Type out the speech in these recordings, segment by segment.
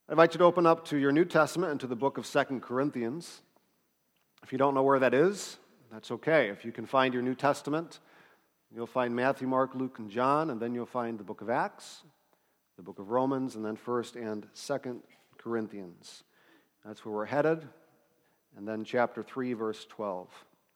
I invite you to open up to your New Testament and to the book of 2 Corinthians. If you don't know where that is, that's okay. If you can find your New Testament, you'll find Matthew, Mark, Luke, and John, and then you'll find the book of Acts, the book of Romans, and then 1st and 2nd Corinthians. That's where we're headed. And then chapter 3, verse 12.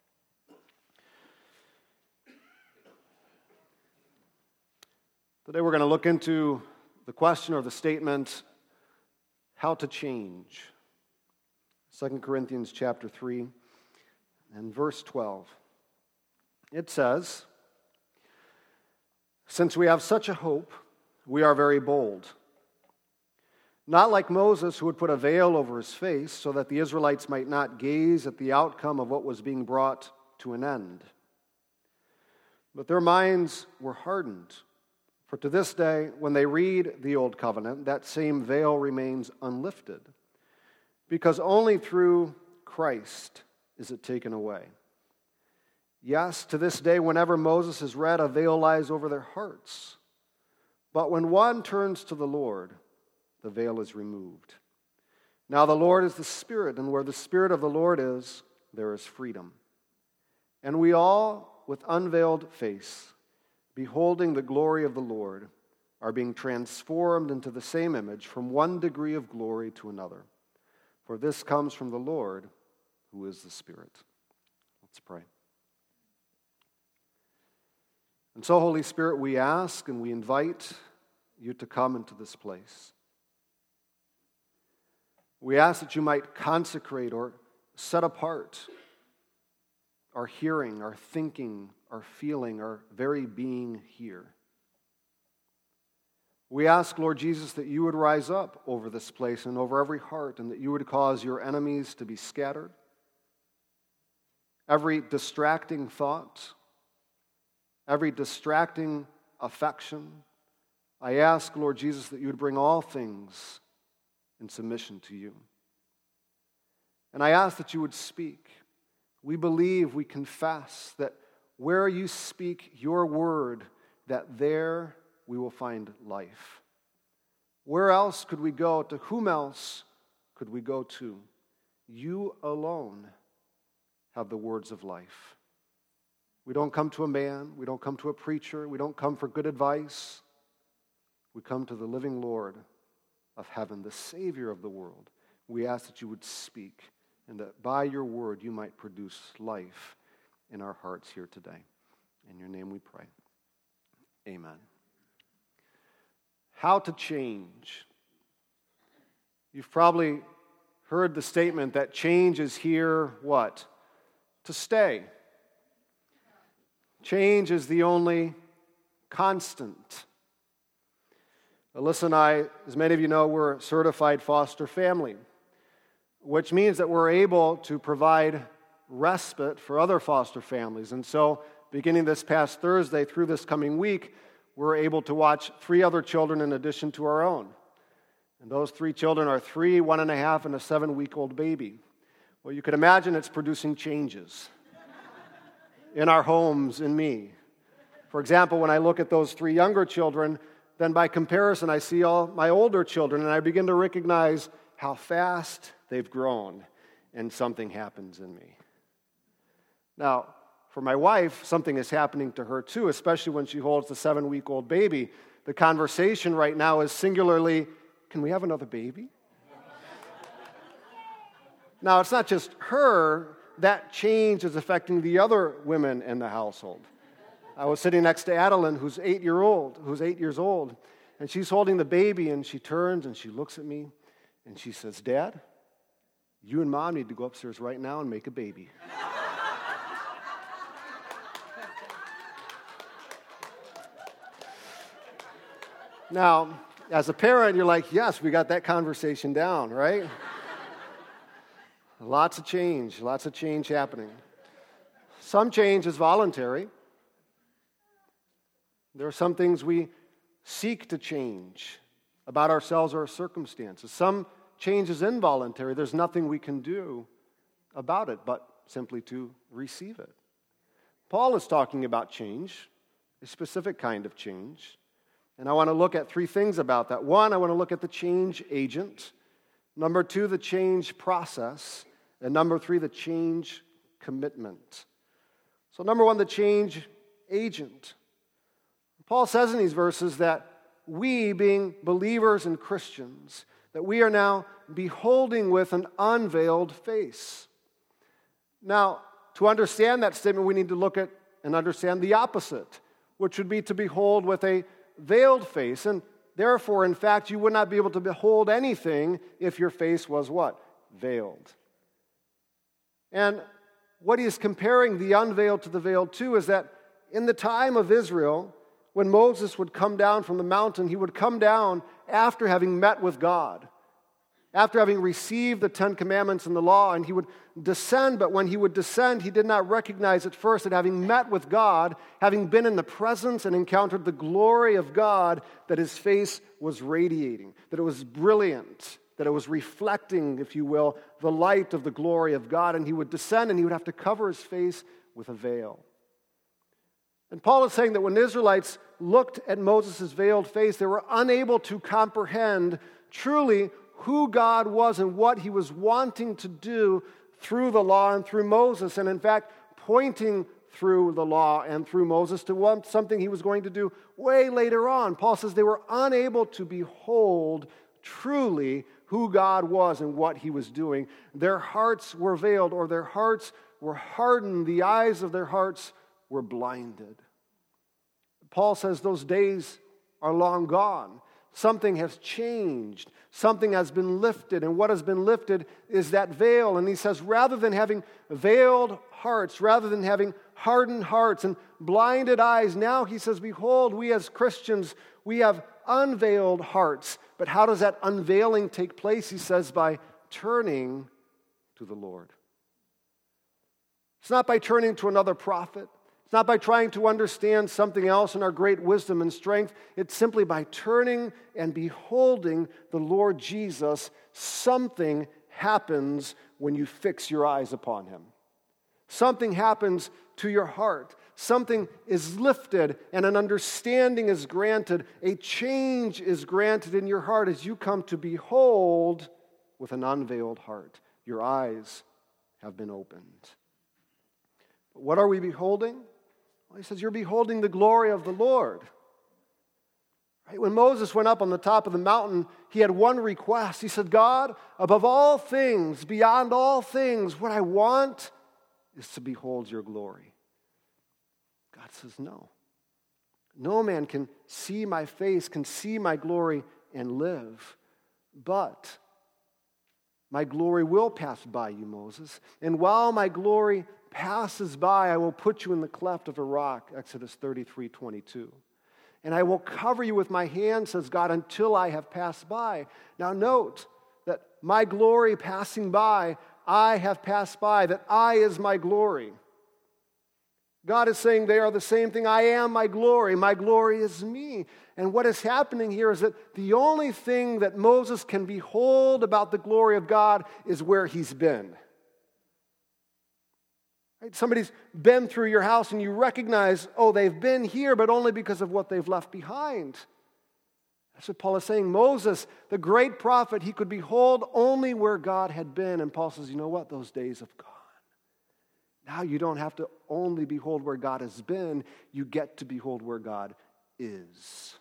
Today we're going to look into the question or the statement, how to change. 2 Corinthians chapter 3 and verse 12. It says, "Since we have such a hope, we are very bold. Not like Moses, who would put a veil over his face so that the Israelites might not gaze at the outcome of what was being brought to an end. But their minds were hardened. For to this day, when they read the Old Covenant, that same veil remains unlifted, because only through Christ is it taken away. Yes, to this day, whenever Moses is read, a veil lies over their hearts. But when one turns to the Lord, the veil is removed. Now the Lord is the Spirit, and where the Spirit of the Lord is, there is freedom. And we all, with unveiled face, beholding the glory of the Lord, are being transformed into the same image from one degree of glory to another. For this comes from the Lord, who is the Spirit." Let's pray. And so, Holy Spirit, we ask and we invite you to come into this place. We ask that you might consecrate or set apart our hearing, our thinking, our feeling, our very being here. We ask, Lord Jesus, that you would rise up over this place and over every heart, and that you would cause your enemies to be scattered. Every distracting thought, every distracting affection, I ask, Lord Jesus, that you would bring all things in submission to you. And I ask that you would speak. We believe, we confess that where you speak your word, that there we will find life. Where else could we go? To whom else could we go to? You alone have the words of life. We don't come to a man, we don't come to a preacher, we don't come for good advice. We come to the living Lord of heaven, the Savior of the world. We ask that you would speak, and that by your word you might produce life in our hearts here today. In your name we pray. Amen. How to change. You've probably heard the statement that change is here, what? To stay. Change is the only constant. Alyssa and I, as many of you know, we're a certified foster family, which means that we're able to provide respite for other foster families. And so, beginning this past Thursday through this coming week, we're able to watch 3 other children in addition to our own. And those 3 children are 3, 1.5, and a 7-week-old baby. Well, you can imagine it's producing changes in our homes, in me. For example, when I look at those 3 younger children, then by comparison, I see all my older children, and I begin to recognize how fast they've grown, and something happens in me. Now, for my wife, something is happening to her too, especially when she holds the 7-week-old baby. The conversation right now is singularly, can we have another baby? Now, it's not just her. That change is affecting the other women in the household. I was sitting next to Adeline, who's 8 years old, and she's holding the baby, and she turns and she looks at me, and she says, "Dad, you and Mom need to go upstairs right now and make a baby." Now, as a parent, you're like, yes, we got that conversation down, right? Lots of change happening. Some change is voluntary. There are some things we seek to change about ourselves or our circumstances. Some change is involuntary. There's nothing we can do about it but simply to receive it. Paul is talking about change, a specific kind of change. And I want to look at 3 things about that. 1, I want to look at the change agent. Number 2, the change process. And number 3, the change commitment. So number 1, the change agent. Paul says in these verses that we, being believers and Christians, that we are now beholding with an unveiled face. Now, to understand that statement, we need to look at and understand the opposite, which would be to behold with a veiled face. And therefore, in fact, you would not be able to behold anything if your face was what? Veiled. And what he is comparing the unveiled to the veiled to is that in the time of Israel, when Moses would come down from the mountain, he would come down after having met with God, after having received the 10 Commandments and the law, and he would descend, but when he would descend, he did not recognize at first that having met with God, having been in the presence and encountered the glory of God, that his face was radiating, that it was brilliant, that it was reflecting, if you will, the light of the glory of God, and he would descend and he would have to cover his face with a veil. And Paul is saying that when the Israelites looked at Moses' veiled face, they were unable to comprehend truly who God was and what he was wanting to do through the law and through Moses, and in fact, pointing through the law and through Moses to something he was going to do way later on. Paul says they were unable to behold truly who God was and what he was doing. Their hearts were veiled, or their hearts were hardened. The eyes of their hearts were blinded. Paul says those days are long gone. Something has changed. Something has been lifted, and what has been lifted is that veil. And he says, rather than having veiled hearts, rather than having hardened hearts and blinded eyes, now he says, behold, we as Christians, we have unveiled hearts. But how does that unveiling take place? He says, by turning to the Lord. It's not by turning to another prophet. It's not by trying to understand something else in our great wisdom and strength. It's simply by turning and beholding the Lord Jesus. Something happens when you fix your eyes upon him. Something happens to your heart. Something is lifted and an understanding is granted. A change is granted in your heart as you come to behold with an unveiled heart. Your eyes have been opened. But what are we beholding? Well, he says, you're beholding the glory of the Lord. Right? When Moses went up on the top of the mountain, he had one request. He said, God, above all things, beyond all things, what I want is to behold your glory. God says, no. No man can see my face, can see my glory and live. But my glory will pass by you, Moses. And while my glory passes by, I will put you in the cleft of a rock, Exodus 33:22. And I will cover you with my hand, says God, until I have passed by. Now note that my glory passing by, I have passed by, that I is my glory. God is saying they are the same thing. I am my glory. My glory is me. And what is happening here is that the only thing that Moses can behold about the glory of God is where he's been. Right? Somebody's been through your house and you recognize, oh, they've been here, but only because of what they've left behind. That's what Paul is saying. Moses, the great prophet, he could behold only where God had been. And Paul says, you know what? Those days have gone. Now you don't have to only behold where God has been. You get to behold where God is.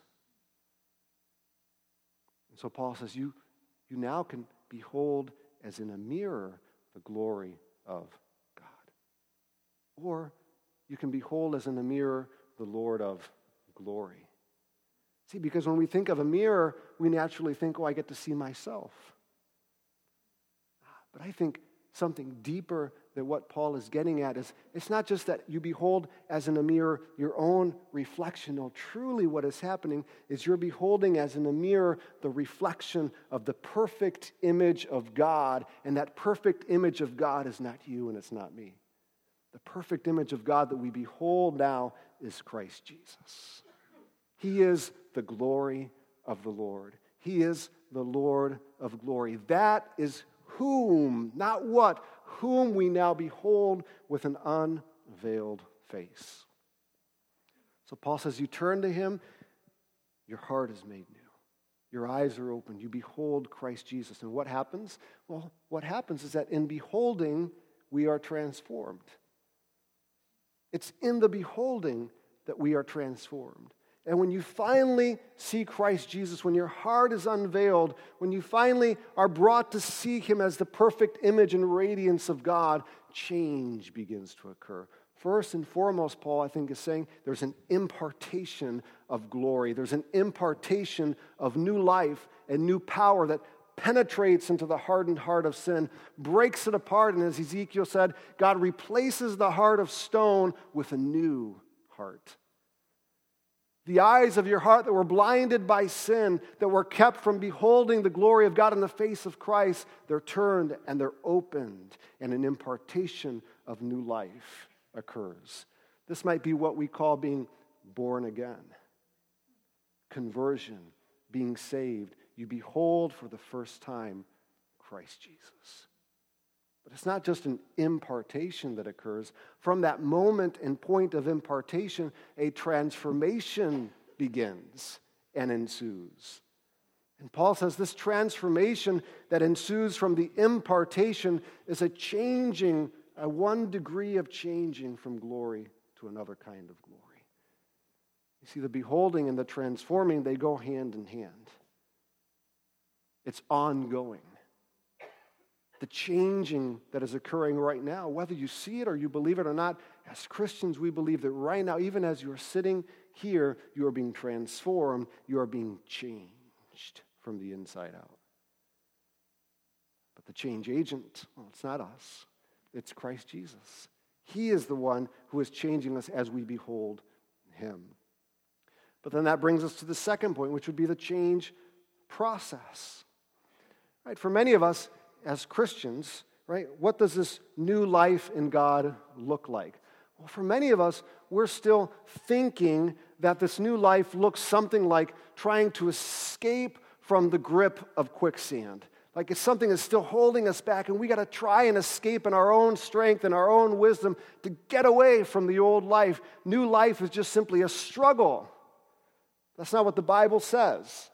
And so Paul says, you now can behold as in a mirror the glory of God. Or you can behold as in a mirror the Lord of glory. See, because when we think of a mirror, we naturally think, oh, I get to see myself. But I think something deeper than what Paul is getting at is, it's not just that you behold as in a mirror your own reflection. No, truly what is happening is you're beholding as in a mirror the reflection of the perfect image of God, and that perfect image of God is not you and it's not me. The perfect image of God that we behold now is Christ Jesus. He is the glory of the Lord. He is the Lord of glory. That is whom, not what, whom we now behold with an unveiled face. So Paul says, you turn to him, your heart is made new. Your eyes are opened. You behold Christ Jesus. And what happens? Well, what happens is that in beholding, we are transformed. It's in the beholding that we are transformed. And when you finally see Christ Jesus, when your heart is unveiled, when you finally are brought to see him as the perfect image and radiance of God, change begins to occur. First and foremost, Paul, I think, is saying there's an impartation of glory. There's an impartation of new life and new power that penetrates into the hardened heart of sin, breaks it apart, and as Ezekiel said, God replaces the heart of stone with a new heart. The eyes of your heart that were blinded by sin, that were kept from beholding the glory of God in the face of Christ, they're turned and they're opened, and an impartation of new life occurs. This might be what we call being born again. Conversion, being saved. You behold for the first time Christ Jesus. But it's not just an impartation that occurs. From that moment and point of impartation, a transformation begins and ensues. And Paul says this transformation that ensues from the impartation is a changing, a one degree of changing from glory to another kind of glory. You see, the beholding and the transforming, they go hand in hand. It's ongoing. The changing that is occurring right now, whether you see it or you believe it or not, as Christians, we believe that right now, even as you're sitting here, you are being transformed, you are being changed from the inside out. But the change agent, well, it's not us. It's Christ Jesus. He is the one who is changing us as we behold him. But then that brings us to the second point, which would be the change process. Right? For many of us, as Christians, right, what does this new life in God look like? Well, for many of us, we're still thinking that this new life looks something like trying to escape from the grip of quicksand. Like it's something that's still holding us back, and we got to try and escape in our own strength and our own wisdom to get away from the old life. New life is just simply a struggle. That's not what the Bible says.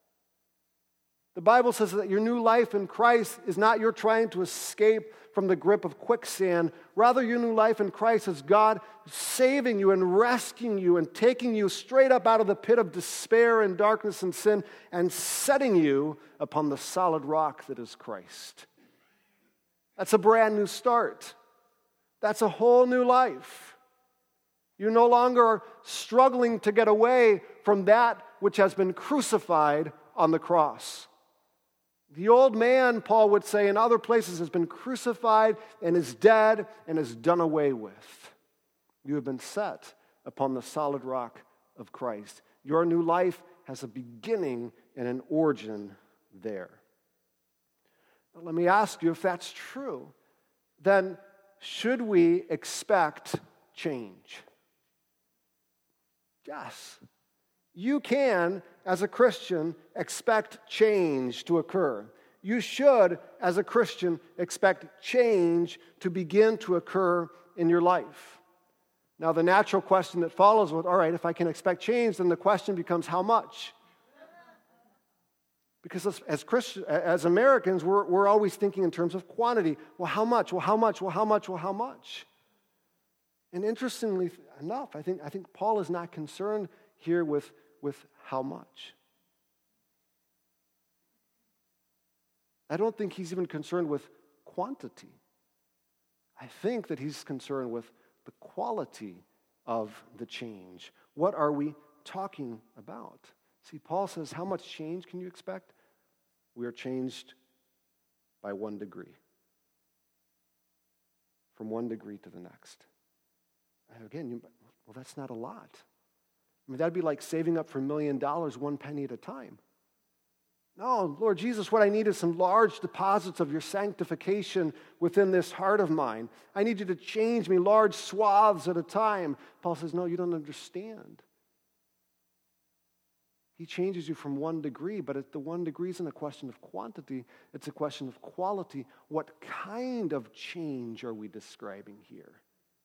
The Bible says that your new life in Christ is not you're trying to escape from the grip of quicksand. Rather, your new life in Christ is God saving you and rescuing you and taking you straight up out of the pit of despair and darkness and sin and setting you upon the solid rock that is Christ. That's a brand new start. That's a whole new life. You no longer are struggling to get away from that which has been crucified on the cross. The old man, Paul would say in other places, has been crucified and is dead and is done away with. You have been set upon the solid rock of Christ. Your new life has a beginning and an origin there. Now, let me ask you, if that's true, then should we expect change? Yes. You can, as a Christian, expect change to occur. You should, as a Christian, expect change to begin to occur in your life. Now, the natural question that follows with, all right, if I can expect change, then the question becomes, how much? Because as Christians, as Americans, we're always thinking in terms of quantity. Well, how much? Well, how much? Well, how much? Well, how much? And interestingly enough, I think Paul is not concerned here with how much. I don't think he's even concerned with quantity. I think that he's concerned with the quality of the change. What are we talking about? See, Paul says, how much change can you expect? We are changed by 1 degree. From 1 degree to the next. Again, well, that's not a lot. I mean, that'd be like saving up for $1 million 1 penny at a time. No, Lord Jesus, what I need is some large deposits of your sanctification within this heart of mine. I need you to change me large swaths at a time. Paul says, no, you don't understand. He changes you from 1 degree, but the 1 degree isn't a question of quantity, it's a question of quality. What kind of change are we describing here?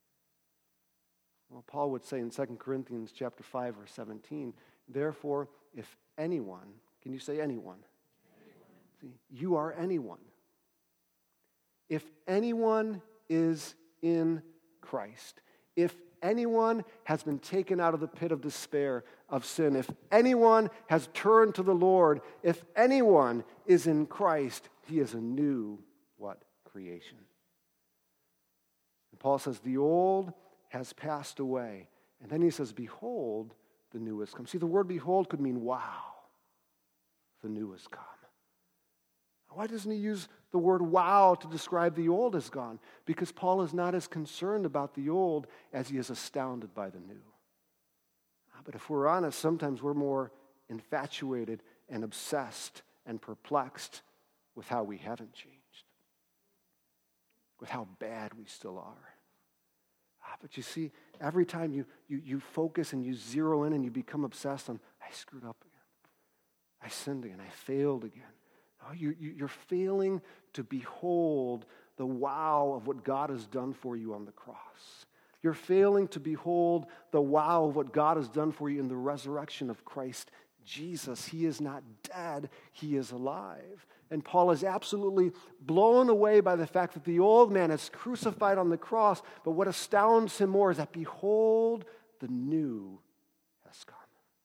Well, Paul would say in 2 Corinthians chapter 5, verse 17, therefore, if anyone Can you say anyone? See, you are anyone. If anyone is in Christ, if anyone has been taken out of the pit of despair of sin, if anyone has turned to the Lord, if anyone is in Christ, he is a new, what? Creation. And Paul says, the old has passed away. And then he says, behold, the new has come. See, the word behold could mean, wow, the new has come. Why doesn't he use the word wow to describe the old has gone? Because Paul is not as concerned about the old as he is astounded by the new. But if we're honest, sometimes we're more infatuated and obsessed and perplexed with how we haven't changed, with how bad we still are. But you see, every time you focus and you zero in and you become obsessed on, I screwed up again, I sinned again, I failed again. No, you're failing to behold the wow of what God has done for you on the cross. You're failing to behold the wow of what God has done for you in the resurrection of Christ Jesus. He is not dead, he is alive. And Paul is absolutely blown away by the fact that the old man is crucified on the cross, but what astounds him more is that, behold, the new has come.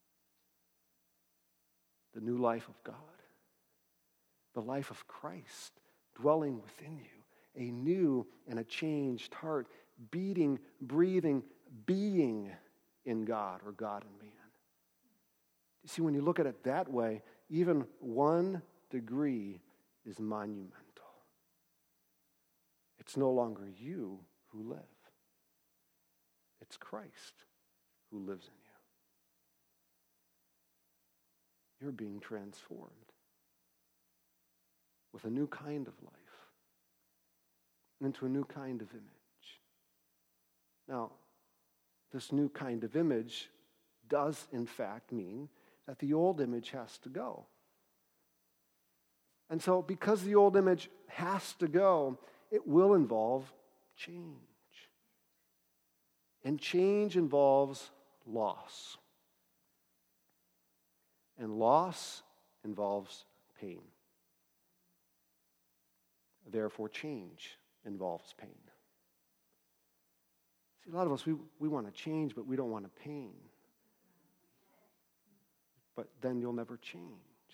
The new life of God. The life of Christ dwelling within you. A new and a changed heart, beating, breathing, being in God or God in man. You see, when you look at it that way, even 1 degree is monumental. It's no longer you who live. It's Christ who lives in you. You're being transformed with a new kind of life, into a new kind of image. Now, this new kind of image does in fact mean that the old image has to go. And so because the old image has to go, it will involve change. And change involves loss. And loss involves pain. Therefore, change involves pain. See, a lot of us, we want to change, but we don't want to pain. But then you'll never change.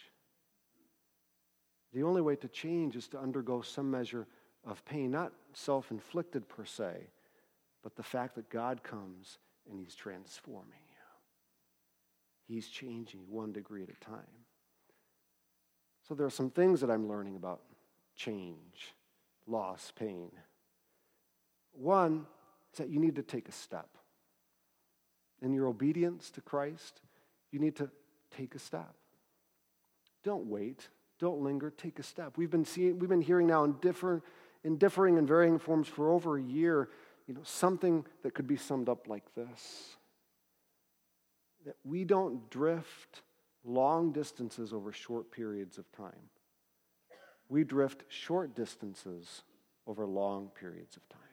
The only way to change is to undergo some measure of pain, not self-inflicted per se, but the fact that God comes and he's transforming you. He's changing you 1 degree at a time. So there are some things that I'm learning about change, loss, pain. One is that you need to take a step. In your obedience to Christ, you need to take a step. Don't wait. Don't linger. Take a step. We've been hearing now in differing and varying forms for over a year, something that could be summed up like this: that we don't drift long distances over short periods of time. We drift short distances over long periods of time.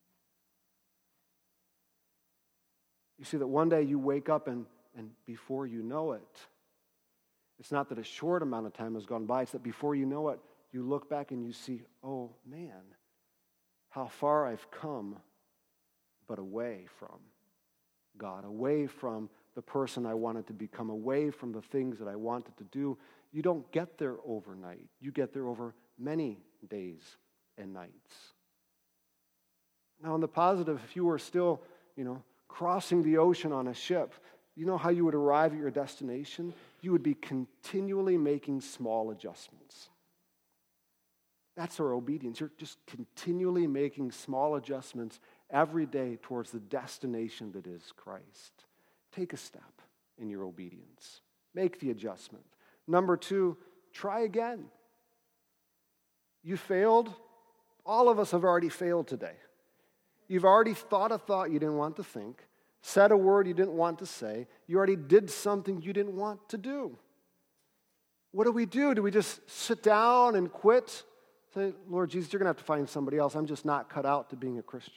You see that one day you wake up and before you know it, it's not that a short amount of time has gone by, it's that before you know it, you look back and you see, oh man, how far I've come, but away from God, away from the person I wanted to become, away from the things that I wanted to do. You don't get there overnight. You get there over many days and nights. Now, on the positive, if you were still, crossing the ocean on a ship, you know how you would arrive at your destination? You would be continually making small adjustments. That's our obedience. You're just continually making small adjustments every day towards the destination that is Christ. Take a step in your obedience. Make the adjustment. Number 2, try again. You failed. All of us have already failed today. You've already thought a thought you didn't want to think, said a word you didn't want to say. You already did something you didn't want to do. What do? Do we just sit down and quit? Say, Lord Jesus, you're going to have to find somebody else. I'm just not cut out to being a Christian.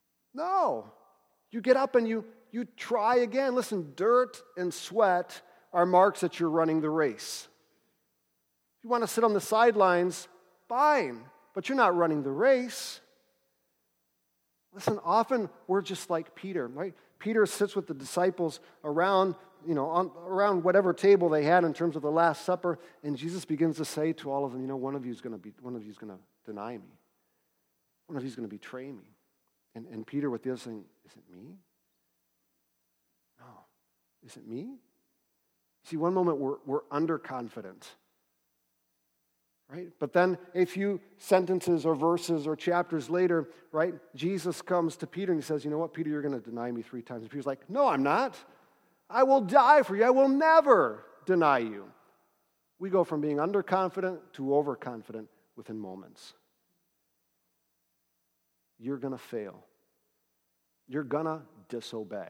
No. You get up and you try again. Listen, dirt and sweat are marks that you're running the race. If you want to sit on the sidelines, fine, but you're not running the race. Listen, often we're just like Peter, right? Peter sits with the disciples around, around whatever table they had in terms of the Last Supper, and Jesus begins to say to all of them, one of you is going to deny me. One of you is going to betray me. And Peter with the other saying, is it me? No. Is it me? See, one moment we're underconfident. Right? But then a few sentences or verses or chapters later, right, Jesus comes to Peter and he says, you know what, Peter, you're going to deny me 3 times. And Peter's like, no, I'm not. I will die for you. I will never deny you. We go from being underconfident to overconfident within moments. You're going to fail. You're going to disobey.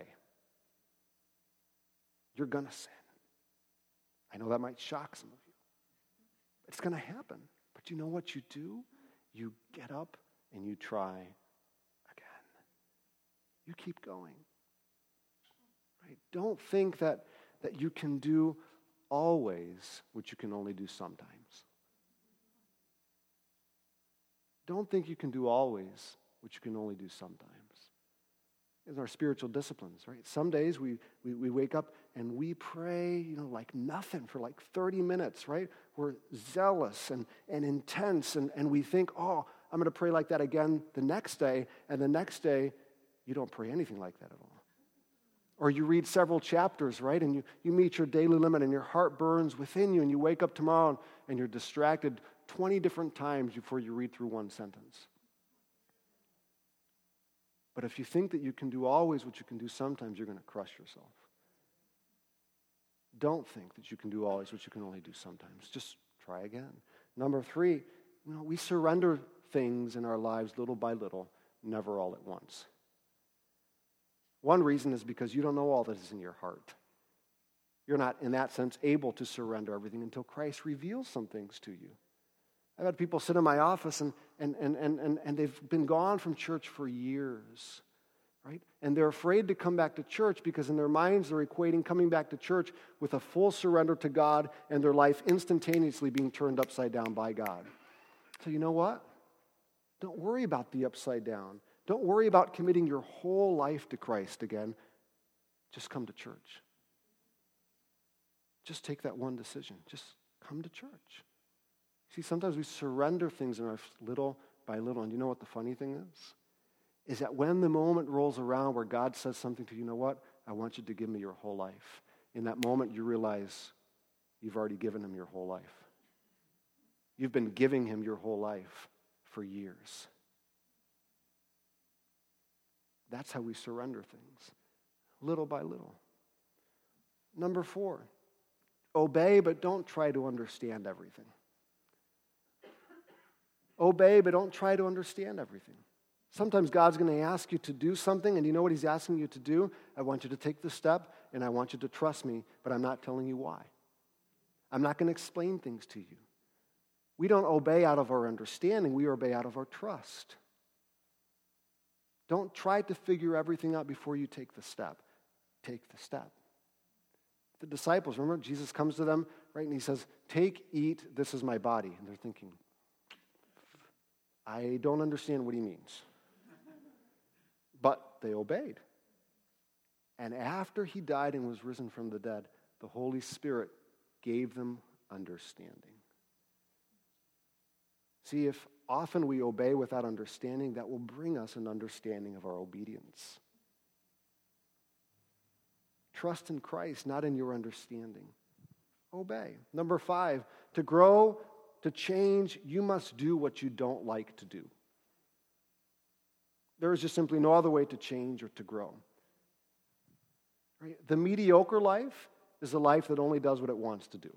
You're going to sin. I know that might shock some of you. It's going to happen. But you know what you do? You get up and you try again. You keep going. Right? Don't think that you can do always what you can only do sometimes. Don't think you can do always what you can only do sometimes. In our spiritual disciplines, right? Some days we wake up and we pray, like nothing for like 30 minutes, right? We're zealous and intense, and we think, oh, I'm going to pray like that again the next day, and the next day you don't pray anything like that at all. Or you read several chapters, right? And you meet your daily limit and your heart burns within you, and you wake up tomorrow and you're distracted 20 different times before you read through one sentence. But if you think that you can do always what you can do sometimes, you're going to crush yourself. Don't think that you can do always what you can only do sometimes. Just try again. Number 3, we surrender things in our lives little by little, never all at once. One reason is because you don't know all that is in your heart. You're not, in that sense, able to surrender everything until Christ reveals some things to you. I've had people sit in my office and they've been gone from church for years, right? And they're afraid to come back to church because in their minds they're equating coming back to church with a full surrender to God and their life instantaneously being turned upside down by God. So you know what? Don't worry about the upside down. Don't worry about committing your whole life to Christ again. Just come to church. Just take that one decision. Just come to church. See, sometimes we surrender things in our life little by little. And you know what the funny thing is? Is that when the moment rolls around where God says something to you, know what? I want you to give me your whole life. In that moment, you realize you've already given him your whole life. You've been giving him your whole life for years. That's how we surrender things, little by little. Number 4, obey, but don't try to understand everything. Obey, but don't try to understand everything. Sometimes God's going to ask you to do something, and you know what he's asking you to do? I want you to take the step, and I want you to trust me, but I'm not telling you why. I'm not going to explain things to you. We don't obey out of our understanding. We obey out of our trust. Don't try to figure everything out before you take the step. Take the step. The disciples, remember, Jesus comes to them, right, and he says, take, eat, this is my body. And they're thinking, I don't understand what he means. But they obeyed. And after he died and was risen from the dead, the Holy Spirit gave them understanding. See, if often we obey without understanding, that will bring us an understanding of our obedience. Trust in Christ, not in your understanding. Obey. Number 5, to grow, to change, you must do what you don't like to do. There is just simply no other way to change or to grow. Right? The mediocre life is a life that only does what it wants to do.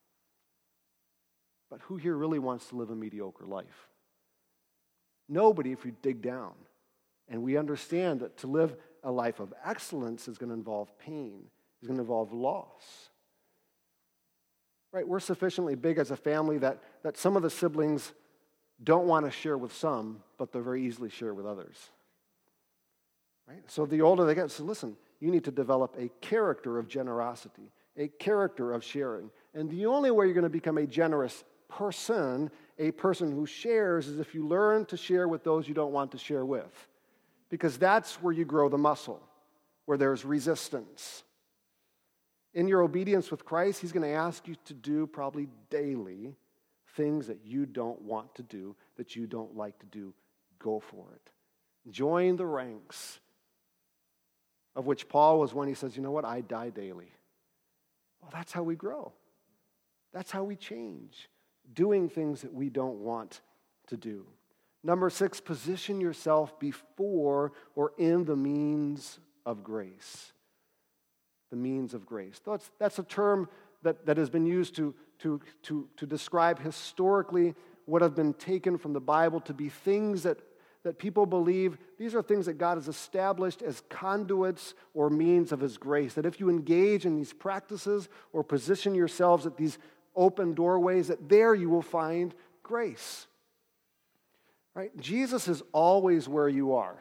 But who here really wants to live a mediocre life? Nobody, if we dig down. And we understand that to live a life of excellence is going to involve pain, is going to involve loss. Right? We're sufficiently big as a family that some of the siblings don't want to share with some, but they'll very easily share with others. Right? So the older they get, so listen, you need to develop a character of generosity. a character of sharing. And the only way you're going to become a generous person, a person who shares, is if you learn to share with those you don't want to share with. Because that's where you grow the muscle, where there's resistance. In your obedience with Christ, He's going to ask you to do probably daily things that you don't want to do, that you don't like to do. Go for it. Join the ranks, of which Paul was when he says, you know what, I die daily. Well, that's how we grow. That's how we change, doing things that we don't want to do. Number 6, position yourself before or in the means of grace. The means of grace. That's a term that has been used to describe historically what have been taken from the Bible to be things that people believe, these are things that God has established as conduits or means of His grace. That if you engage in these practices or position yourselves at these open doorways, that there you will find grace. Right? Jesus is always where you are.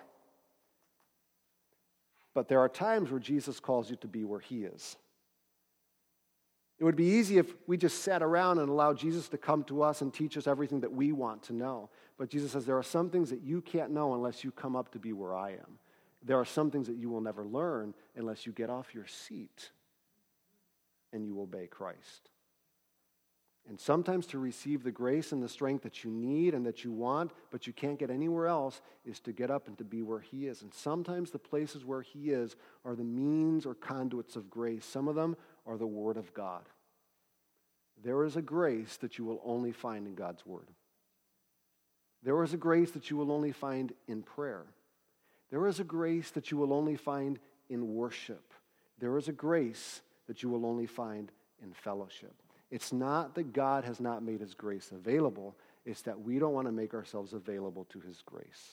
But there are times where Jesus calls you to be where He is. It would be easy if we just sat around and allowed Jesus to come to us and teach us everything that we want to know. But Jesus says there are some things that you can't know unless you come up to be where I am. There are some things that you will never learn unless you get off your seat and you obey Christ. And sometimes to receive the grace and the strength that you need and that you want, but you can't get anywhere else, is to get up and to be where He is. And sometimes the places where He is are the means or conduits of grace. Some of them are the Word of God. There is a grace that you will only find in God's Word. There is a grace that you will only find in prayer. There is a grace that you will only find in worship. There is a grace that you will only find in fellowship. It's not that God has not made His grace available. It's that we don't want to make ourselves available to His grace.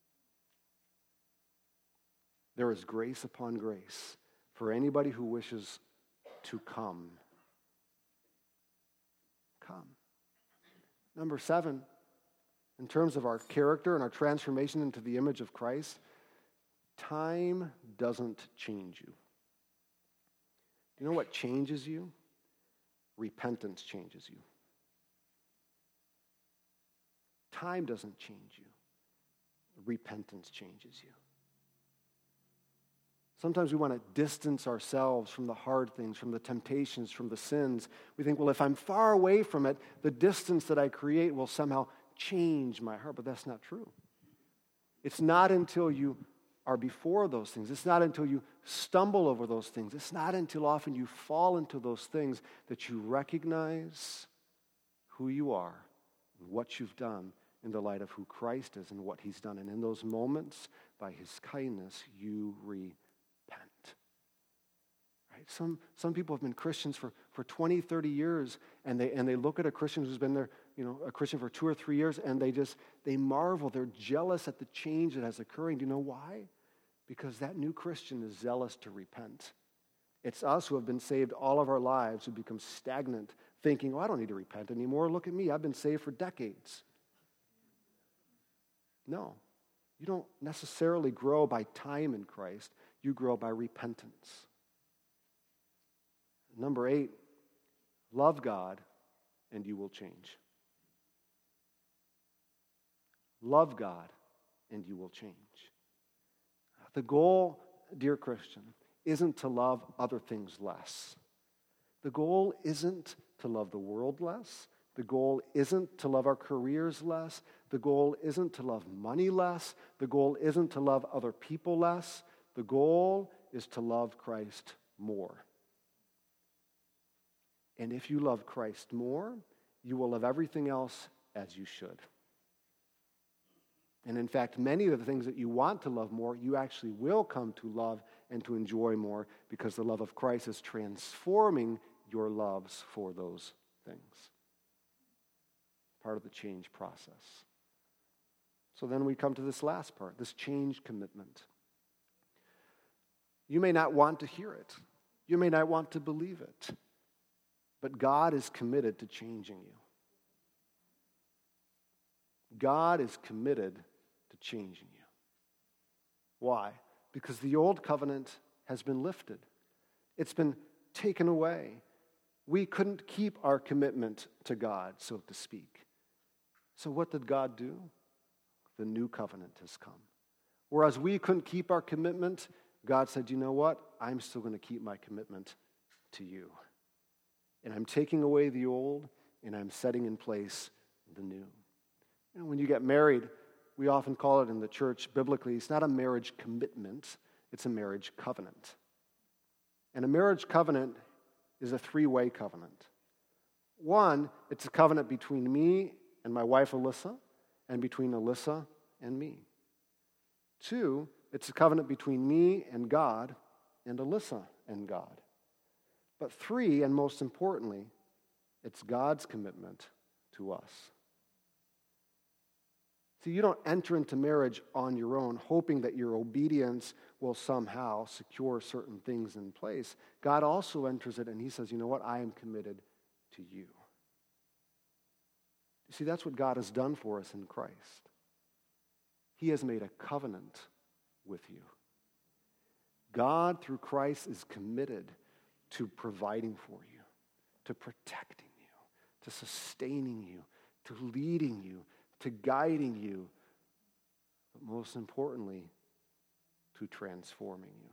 There is grace upon grace for anybody who wishes to come. Come. Number 7, in terms of our character and our transformation into the image of Christ, time doesn't change you. Do you know what changes you? Repentance changes you. Time doesn't change you. Repentance changes you. Sometimes we want to distance ourselves from the hard things, from the temptations, from the sins. We think, well, if I'm far away from it, the distance that I create will somehow change my heart. But that's not true. It's not until you are before those things. It's not until you stumble over those things. It's not until often you fall into those things that you recognize who you are and what you've done in the light of who Christ is and what He's done. And in those moments, by His kindness, you repent. Right? Some people have been Christians for 20, 30 years, and they look at a Christian who's been there, a Christian for 2 or 3 years, and they marvel. They're jealous at the change that is occurring. Do you know why? Because that new Christian is zealous to repent. It's us who have been saved all of our lives who become stagnant, thinking, I don't need to repent anymore. Look at me. I've been saved for decades. No. You don't necessarily grow by time in Christ. You grow by repentance. Number 8, love God and you will change. Love God and you will change. The goal, dear Christian, isn't to love other things less. The goal isn't to love the world less. The goal isn't to love our careers less. The goal isn't to love money less. The goal isn't to love other people less. The goal is to love Christ more. And if you love Christ more, you will love everything else as you should. And in fact, many of the things that you want to love more, you actually will come to love and to enjoy more because the love of Christ is transforming your loves for those things. Part of the change process. So then we come to this last part, this change commitment. You may not want to hear it. You may not want to believe it. But God is committed to changing you. God is committed to changing you. Why? Because the old covenant has been lifted. It's been taken away. We couldn't keep our commitment to God, so to speak. So what did God do? The new covenant has come. Whereas we couldn't keep our commitment, God said, you know what? I'm still going to keep my commitment to you. And I'm taking away the old, and I'm setting in place the new. When you get married, we often call it in the church, biblically, it's not a marriage commitment, it's a marriage covenant. And a marriage covenant is a three-way covenant. One, it's a covenant between me and my wife Alyssa, and between Alyssa and me. Two, it's a covenant between me and God, and Alyssa and God. But three, and most importantly, it's God's commitment to us. See, you don't enter into marriage on your own, hoping that your obedience will somehow secure certain things in place. God also enters it, and he says, you know what? I am committed to you. You see, that's what God has done for us in Christ. He has made a covenant with you. God, through Christ, is committed to providing for you, to protecting you, to sustaining you, to leading you, to guiding you, but most importantly, to transforming you.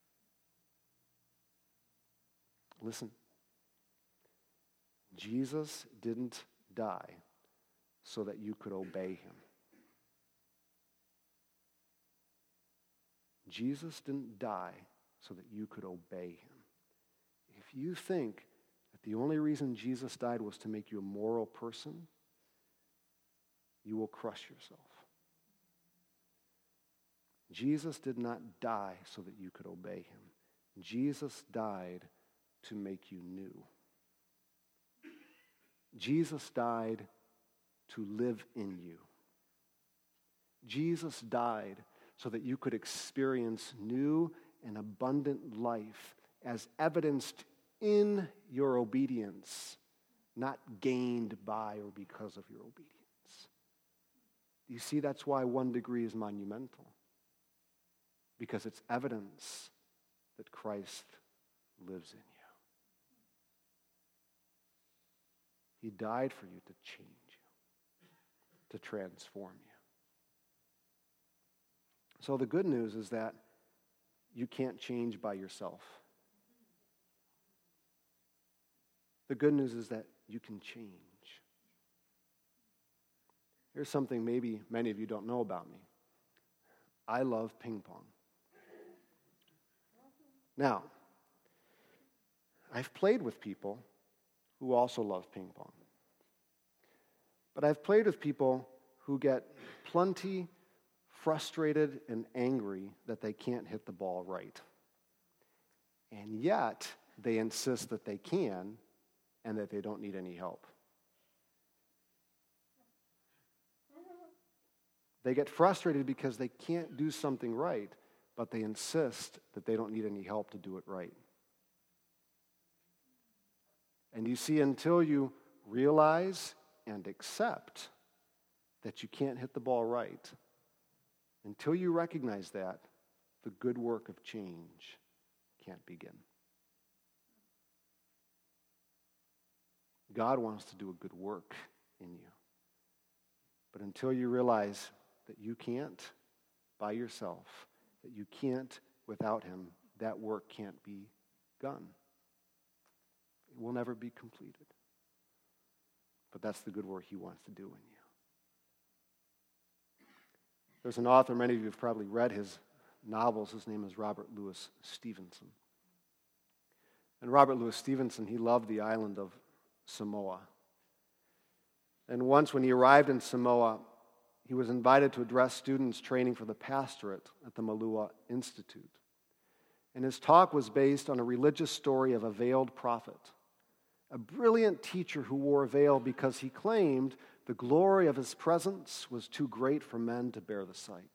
Listen, Jesus didn't die so that you could obey him. Jesus didn't die so that you could obey him. If you think that the only reason Jesus died was to make you a moral person, you will crush yourself. Jesus did not die so that you could obey him. Jesus died to make you new. Jesus died to live in you. Jesus died so that you could experience new and abundant life as evidenced in your obedience, not gained by or because of your obedience. You see, that's why 1 degree is monumental, because it's evidence that Christ lives in you. He died for you to change you, to transform you. So the good news is that you can't change by yourself. The good news is that you can change. Here's something maybe many of you don't know about me. I love ping pong. Now, I've played with people who also love ping pong. But I've played with people who get plenty frustrated and angry that they can't hit the ball right. And yet, they insist that they can and that they don't need any help. They get frustrated because they can't do something right, but they insist that they don't need any help to do it right. And you see, until you realize and accept that you can't hit the ball right, until you recognize that, the good work of change can't begin. God wants to do a good work in you. But until you realize that you can't by yourself, that you can't without him, that work can't be done. It will never be completed. But that's the good work he wants to do in you. There's an author, many of you have probably read his novels. His name is Robert Louis Stevenson. And Robert Louis Stevenson, he loved the island of Samoa. And once when he arrived in Samoa, he was invited to address students training for the pastorate at the Malua Institute. And his talk was based on a religious story of a veiled prophet, a brilliant teacher who wore a veil because he claimed the glory of his presence was too great for men to bear the sight.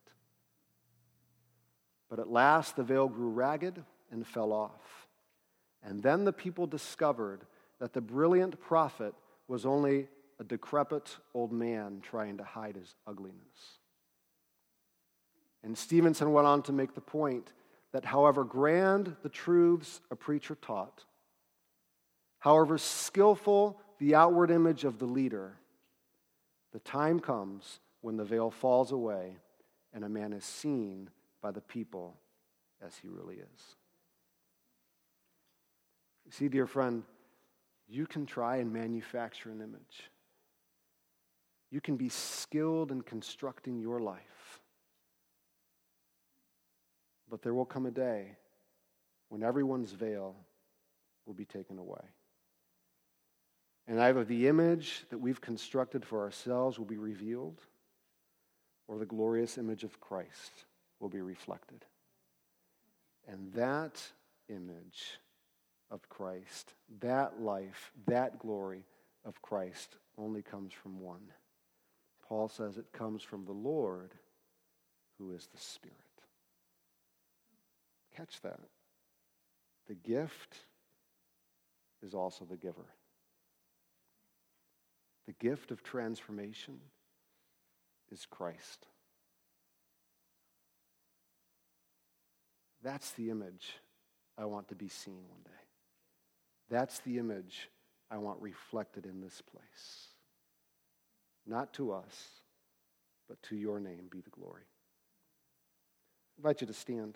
But at last the veil grew ragged and fell off. And then the people discovered that the brilliant prophet was only a decrepit old man trying to hide his ugliness. And Stevenson went on to make the point that however grand the truths a preacher taught, However skillful the outward image of the leader, the time comes when the veil falls away and a man is seen by the people as he really is. You see, dear friend, you can try and manufacture an image. You can be skilled in constructing your life. But there will come a day when everyone's veil will be taken away. And either the image that we've constructed for ourselves will be revealed, or the glorious image of Christ will be reflected. And that image of Christ, that life, that glory of Christ only comes from one. Paul says it comes from the Lord, who is the Spirit. Catch that. The gift is also the giver. The gift of transformation is Christ. That's the image I want to be seen one day. That's the image I want reflected in this place. Not to us, but to your name be the glory. I invite you to stand.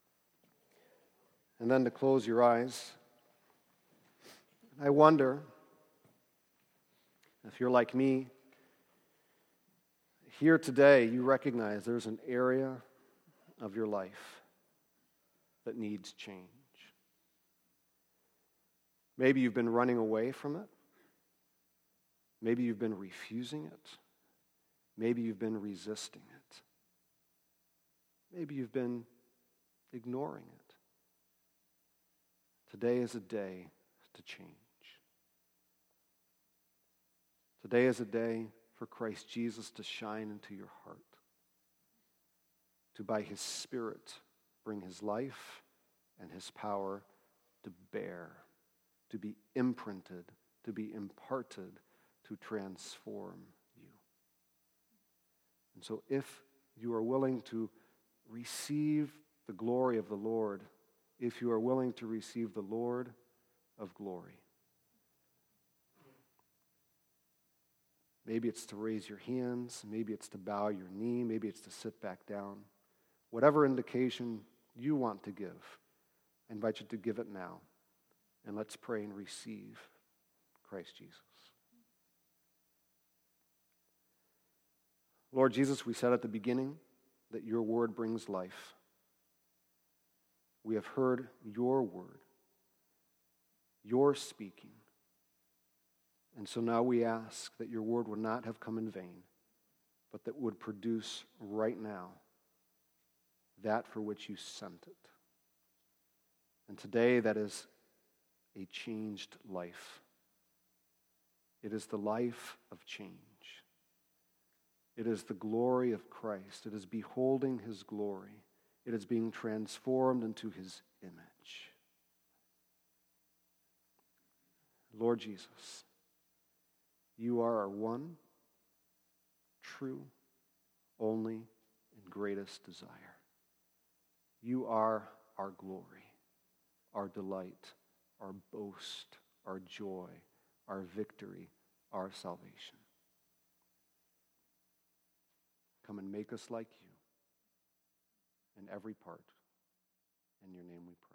And then to close your eyes. I wonder if you're like me, here today you recognize there's an area of your life that needs change. Maybe you've been running away from it. Maybe you've been refusing it. Maybe you've been resisting it. Maybe you've been ignoring it. Today is a day to change. Today is a day for Christ Jesus to shine into your heart, to by his Spirit bring his life and his power to bear, to be imprinted, to be imparted, to transform you. And so if you are willing to receive the glory of the Lord, if you are willing to receive the Lord of glory, maybe it's to raise your hands, maybe it's to bow your knee, maybe it's to sit back down. Whatever indication you want to give, I invite you to give it now. And let's pray and receive Christ Jesus. Lord Jesus, we said at the beginning that your word brings life. We have heard your word, your speaking. And so now we ask that your word would not have come in vain, but that would produce right now that for which you sent it. And today that is a changed life. It is the life of change. It is the glory of Christ. It is beholding his glory. It is being transformed into his image. Lord Jesus, you are our one, true, only, and greatest desire. You are our glory, our delight, our boast, our joy, our victory, our salvation. Come and make us like you in every part. In your name we pray.